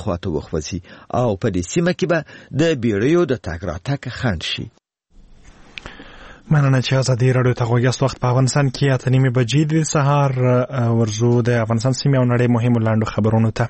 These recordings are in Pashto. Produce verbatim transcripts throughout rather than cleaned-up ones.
خواته وخوځي او په دې سیمه کې به د بیړیو د تګ راتګ خنډ شي. مننه چې ازادي راډیو ته غوږ یاست. وخت په افغانستان کې اته نیمې بجې د سهار ورزو د افغانستان سیمې او نړۍ مهمو لاندو خبرونو ته.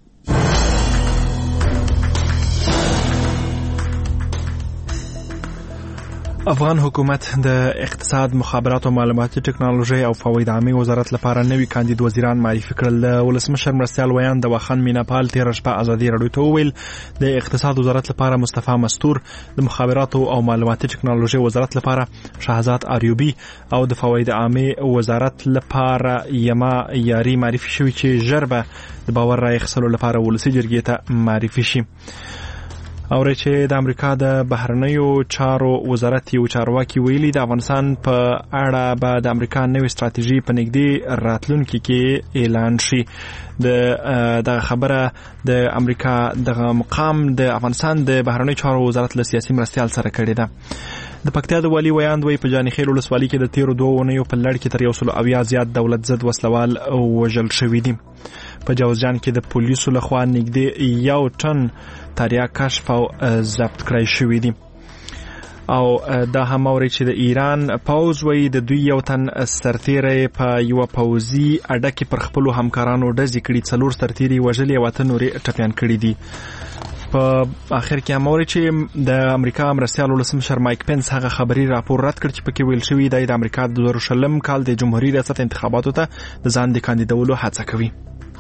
افغان حکومت د اقتصاد، مخابرات او معلوماتي ټکنالوژي او فواید عامه وزارت لپاره نوي کاندید وزیران معرفي کړل. د ولسمشر مرستیال ویان د واخان میناپال تیر شپه ازادي راډیو ته وویل د اقتصاد وزارت لپاره مصطفی مستور، د مخابرات او معلوماتي ټکنالوژي وزارت لپاره شهزاد اریوبی او د فواید عامه وزارت لپاره یما یاری معرفي شوی چې ژر به د باور رای اخیستلو لپاره ولسي جرګې ته معرفي شي. او چې د امریکا د بهرنیو چارو وزارت یو چارواکي ویلي د افغانستان په اړه به د امریکا نوې ستراتیژي په نږدې راتلونکي کې اعلان شي. د دغه خبره د امریکا دغه مقام د افغانستان د بهرنیو چارو وزارت له سیاسي مرستیال سره کړې ده. د پکتیا د والي ویاند وی په جانخیل ولسوالۍ کې د تیرو دوه اونیو په لړ کې تر یو سل اویا زیات دولت ضد وسلوال وژل شوي دي. په جوزجان کې د پولیسو لخوا نږدې یو ټن تریاک کشف او ضبط کړای شوی دي. او دا هم اوري چې د ایران پوز وی د دوی یو تن سرتیری په یو پوزي اډه کې پر خپل همکارانو ډزې کړي، څلور سرتیری وژلي او اته نورې ټپيان کړي دي. په اخر کې هم اوري چې د امریکا مرستیال ولسمشر مایک پنس هغه خبري راپور رد کړ چې پکې ویل شوی دی د امریکا د دوه زره شلم کال د جمهوریت ریاست انتخاباتو ته د ځان د کاندیدولو هڅه کوي.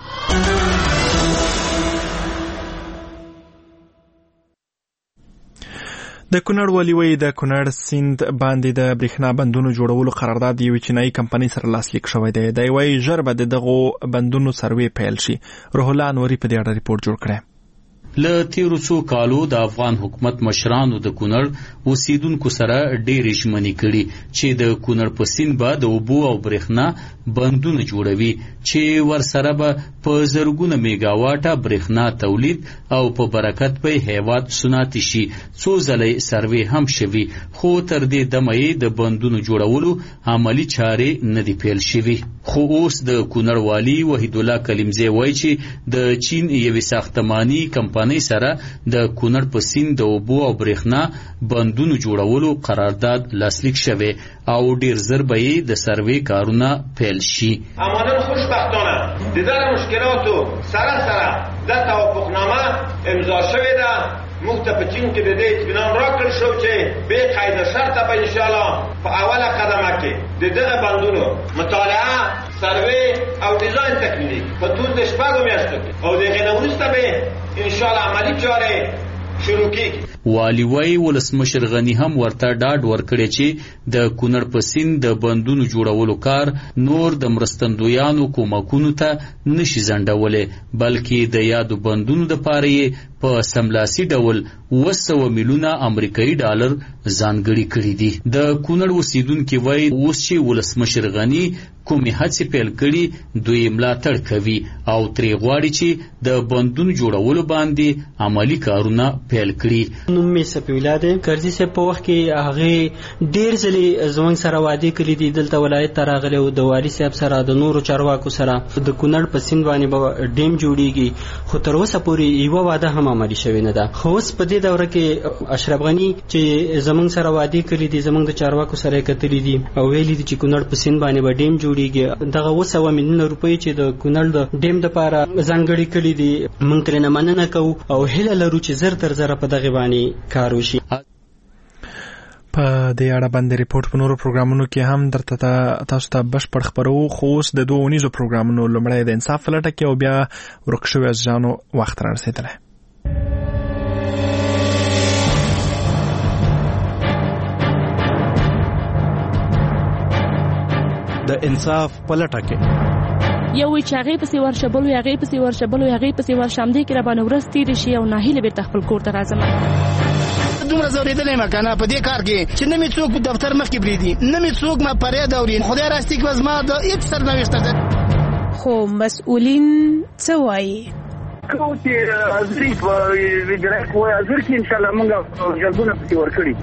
د کونړ والي وی د کونړ سیند باندې د برېښنا بندونو جوړولو قرارداد یو چینایي کمپنۍ سره لاسلیک شوی دی. دی وی ژر به دغه بندونو سروې پیل شي. روح الله انوري په دې اړه ریپورت جوړ کړی. له تیرو څو کالو د افغان حکومت مشرانو د کونړ اوسیدونکو سره ډېرې ژمنې کړي چې د کونړ په سیند به د اوبو او برېښنا بندونه جوړوي چې ورسره به په زرګونه میګاواټه برېښنا تولید او په برکت به هیواد صنعتي شي. څو ځله سروې هم شوي، خو تر دې دمه یې د بندونو جوړولو عملي چارې نه دي پیل شوي. خو اوس د کونړ والي وحید الله کلیمزی وایي چې د چین یوې ساختماني کمپنۍ سره د کونړ په سیند د اوبو او برېښنا بندونو جوړولو قرارداد لاسلیک شوی او ډیر زر به یې د سروې کارونه پیل شي. امانه خوشبختانه د دغه مشکلاتو سره سره د توافقنامه امضا شوې ده. موږ ته په چین کې د دې اطمینان راکړل شو چې به قید شرط به ان شاء الله په اوله قدمه کې د دغه بندونو مطالعه، سروې او ډیزاین تکمیل په ټول د شپږو میاشتو کې او دغه نه وروسته به ان شاء الله عملي چارې شروع کیږي. والی وی ولسمشر غنی هم ورته ډاډ ورکړی چې د کونړ په سیند د بندونو جوړولو کار نور د مرستندویانو کومکونو ته نشي ځنډولی، بلکې د یادو بندونو دپاره یې په سملاسي ډول اوه سوه میلیونه امریکایي ډالر ځانګړي کړي دي. د کونړ اوسیدونکي وایي اوس چې ولسمشر غنی کومې هڅې پیل کړي دوی ملاتړ کوي او ترې غواړي چې د بندونو جوړولو باندې عملي کارونه پیل کړي. نوم مې سپیولا دی. کرزي صاحب په وخت کې هغې ډېر ځلې زموږ سره وعدې کړي دي دلته ولایت ته راغلی او د والي صاحب سره د نورو چارواکو سره د کونړ په سیند باندې به ډیم جوړیږي، خو تر اوسه پورې یوه واده هم عملي شوې نه ده. خو اوس په دې دوره کې اشرف غني چې زموږ سره وعدې کړي دي زموږ د چارواکو سره یې کتلي دي او ویلي دي چې کونړ په سیند باندې به ډیم جوړیږي. دغه اوه سوه میلیونه روپۍ چې د کونړ د ډیم دپاره ځانګړي کړي دي موږ ترېنه مننه کوو او هیله لرو چې زر تر زره په دغې باندې کار وشي. په دې اړه باندې ریپورت په نورو پروګرامونو کې هم درته تاسو ته بشپړ خبرو. خو اوس د دوه اونیزو پروګرامونو لومړی د انصاف په لټه کې او بیا ورک شوي عزیزانو وخت را رسېدلی. د انصاف په لټه کې یو وی چې هغې پسې ورشه بل وی هغې پسې ورشه بل وی هغې پسې ورشه همدې کې راباندې ورځ تېرې شي او ناهیلې بېرته خپل کور ته راځم. دومره ځورېدلی یم که نه په دې کار کې چې نه مې څوک په دفتر مخکې پرېږدي، نه مې څوک ما فریاد اوري. خدای راستي که زما د هېڅ سرنوشت ده. خو مسؤلین څه وایي؟ کوم چې حاضري په ویجرایک وایي حاضر کړي انشاءالله موږ جلبونه پسې ورکړي.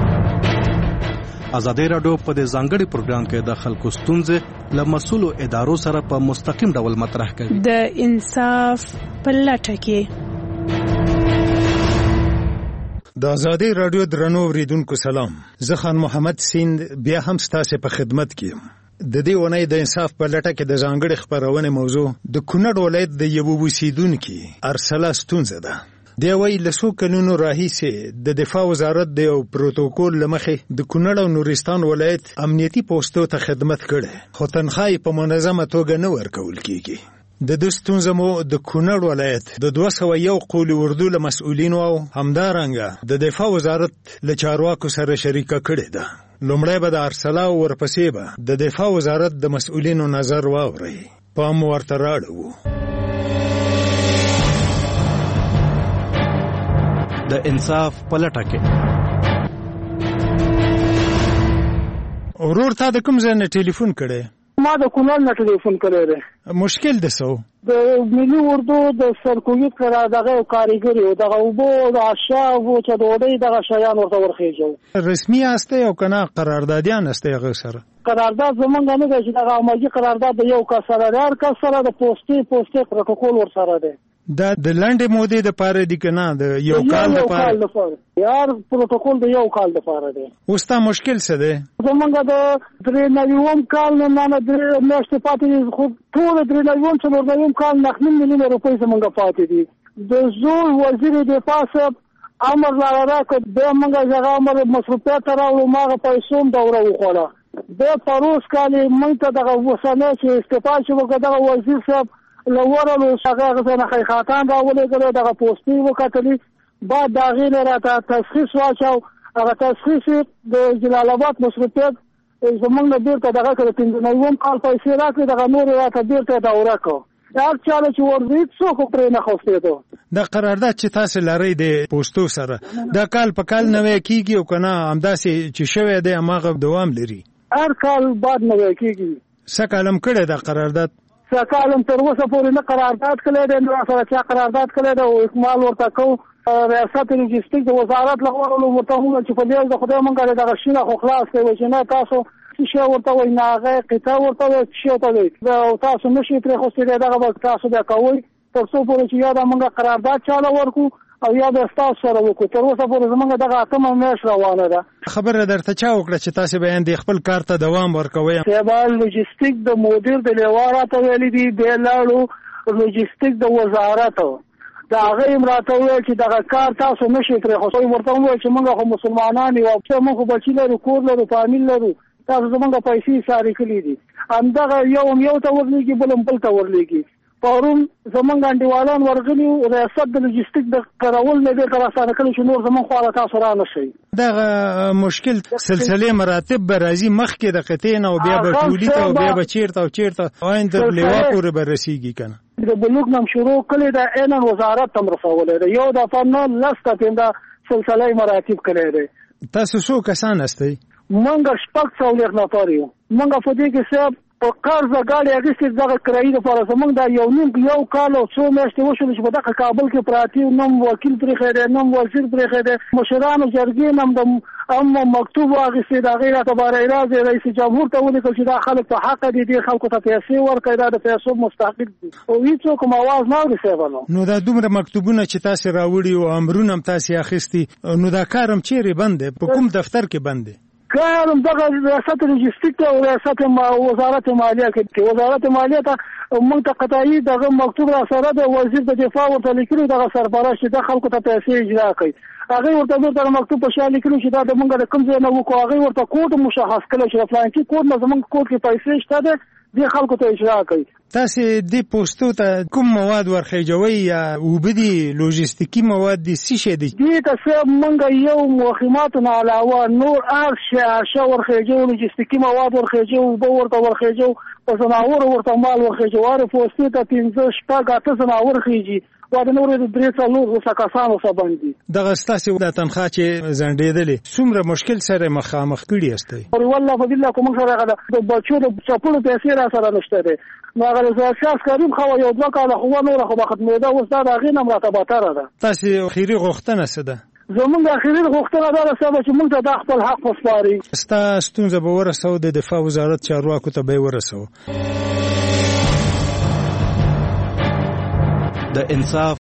ازادي راډیو په دې ځانګړي پروګرام کې د خلکو ستونزې له مسؤلو ادارو سره په مستقیم ډول مطرح کوي. د انصاف په لټه کې د ازادي رادیو درنو اوریدونکو سلام. زه خان محمد سیند بیا هم ستاسو په خدمت کې یم. د دې ونې د انصاف په لټه کې د ځانګړي خبرونه موضوع د کونړ ولایت د یو اوسیدونکو ارسلا ستونزه ده. دی وی لسو کلونو راهیسې د دفاع وزارت د یو پروتوکول لمخې د کونړ او نورستان ولایت امنیتي پوسټو ته خدمت کړي، خو تنخواه په منظمه توګه نه ورکول کیږي. د دې ستونزه مو د کونړ ولایت د دوه سوه یو قول اردو له مسؤلینو او همدارنګه د دفاع وزارت له چارواکو سره شریکه کړې ده. لومړی به د ارسلا او ورپسې به د دفاع وزارت د مسؤلینو نظر واورئ. پام ورته راړو. د انصاف په لټه کې. ورور تا د کوم ځای نه ټلیفون کړی؟ ما د کونړ نه ټلیفون کړی دی. مشکل د څه و؟ د ملي اردو د سرکویت کړه دغه کاریګر یو دغه اوبو د اشرافو چې ډوډۍ دغه شیان ورته ورخېږي. رسمي استه او کنه قراردادیان استه هغه سره؟ قرارداد زمونږ نه دی چې دغه عملي قرارداد د یو کس سره دی، هر کس سره د پوسټي پوسټي پروتوکول ورسره دی. دا د لنډې مودې دپاره دی که نه د یو کال دپاره؟ یار پروتوکول د یو کال دپاره دی. اوس تا مشکل څه دی؟ زمونږ د درې نوي کال نه نه درې میاشتې پاتې دي، خو ټول درې نوي څلور نوي کال نهه میلیونه روپۍ زمونږ پاتې دي. د زوی وزیر دفاع صاحب امر راراکړ، بیا موږ هغه امر مصروفیت ته راوړو، ما هغه پیسو هم دوره وخوړه. بیا پروس کال موږ ته دغه اوسنی چې استعفا چې وکړه دغه وزیر صاحب لورلو هغه غزنه خیخاتان راولېږلو، دغه پوسټي وکتلې، بعد د هغې نه راته تشخیص واچو. هغه تشخیص د جلال آباد مصروفیت زمونږ نه بېرته دغه کړه، پنځه نوي کال پیسې راکړې، دغه نورې راته بېرته دوره کړو. هر چاله چې ورځي څوک پرې نه خوښېدو. دا قرارداد چې تاسو لرئ د پوسټو سره دا کال په کال نوی کېږي او که نه همداسې چې شوی دی هماغه دوام لري؟ هر کال بعد نوی کېږي. څه کالم کړی دا قرارداد؟ څه کالم تر اوسه پورې نه قرارداد کړی دی، نه سره چا قرارداد کړی دی او اکمال ورته کوو. ریاست لوجستیک د وزارت له خوا ورته وویل چې په دې د خدای مونږ دغه شینه خو خلاص کوي چې نه تاسو څه شی ورته وایي، نه هغه قطعه ورته وایي، څه شی ورته وایي، تاسو نه شئ پرې خوستېدی، دغه به تاسو بیا کوئ تر څو پورې چې یا د مونږ قرارداد چاله ورکړو او یا به ستاسو سره وکړو. تر اوسه پورې زمونږ دغه اتمه میاشت روانه ده. خبره درته چا وکړه چې تاسې به یې خپل کار ته دوام ورکوئ؟ صاحبه لوجستیک د مدیر د لیوا راته ویلي دي، بیا لاړو لوجستیک د وزارت د هغه یې هم راته وویل چې دغه کار تاسو نه شئ پرېښودی. ورته وویل چې مونږ خو مسلمانان یو، مونږ خو بچي لرو، کور لرو، فامیل لرو، تاسو زمونږ پیسې ساري کړي دي. همدغه یو هم یو ته ورلېږي، بل هم بل ته ورلېږي. پرون زمونږ انډیوالان ورغلي، ریاست د لوجستیک د کارول نه بېرته راسانه کړي چې نور زمونږ خواله تاسو را نه شئ. دغه مشکل سلسلې مراتب به راځي مخکې د قطعې نه او بیا به ټولي ته او بیا به چېرته او چېرته عین تر لیوا پورې به رسېږي که نه؟ د بلوک نم شروع کړی ده، عیناً وزارت ته هم رسولی ده. یو دفعه نه لس دفعې دا سلسله مراتب کړی دی. تاسو څو کسان هستئ؟ موږ شپږ څلوېښت نفر یو. موږ په دې کې صاحب په قرضه ګاډي اخیستې دغه کرایي دپاره زموږ دا یو نیم یو کال او څو میاشتې وشولې چې په دغه کابل کې پراته یو، نم وکیل پرېښی دی، نم وزیر پرېښی دی، مشرانو جرګې نه هم د هم مکتوب واخیستې، د هغې راته باره راز رئیس جمهور ته ولیکل چې دا خلک په حقه دي، دې خلکو ته پیسې ورکړئ، دا د پیسو مستحق دي، او هېڅوک هم اواز نه اوري صاحبانو. نو دا دومره مکتوبونه چې تاسې راوړي او امرونه هم تاسې اخیستي، نو دا کار هم چیرې بند دی؟ په کوم دفتر کې بند دی؟ کار هم دغه ریاست لوجستیک او ریاست وزارت مالیه کې. وزارت مالیه ته موږ ته قطعي دغه مکتوب را سره د وزیر د دفاع ورته لیکلي، دغه سرپرست چې د خلکو ته پیسې اجرا کوي، هغې ورته بېرته مکتوب په شا لیکلي چې دا د موږ د کوم ځای نه وکړو. هغې ورته کوډ مشخص کړی چې د فلانکي کوډ نه زموږ کوډ کې پیسې شته دی، دې خلکو ته اجرا کوي. تاسې دې پوسټو ته کوم مواد ورخېجوئ یا اوبه دي، لوجستیکي مواد دي، څه شی دي؟ دې ته صاحب موږ یو مخیماتو نه علاوه نور هر شی هرشه ورخېجو، لوجستیکي مواد ورخېجو، اوبه ورته ورخېجو، په ځناورو ورته مال ورخېجو. هرې پوستې ته پنځه شپږ اته ځناور خېجي، وا د نورې د درې څلور اوسه کسانو څه بندي. دغه ستاسې دا تنخواه چې ځنډېدلې څومره مشکل سره مخامخ کړي یاستئ؟ والله په بالله که موږ سره هغه د بچو د چپلو پیسې را سره نشته دی، نو هغه د شخص کریم خو یو دوه کاله خو نوره خو به ختمېده، اوس دا د هغې نه هم راته بتره ده. تاسې اخري غوښتنه څه ده؟ زمونږ اخري غوښتنه دا ده صاحب چې موږ ته دا خپل حق وسپاري. ستا ستونزه به ورسوو، د دفاع وزارت چارواکو ته به یې ورسوو. د انصاف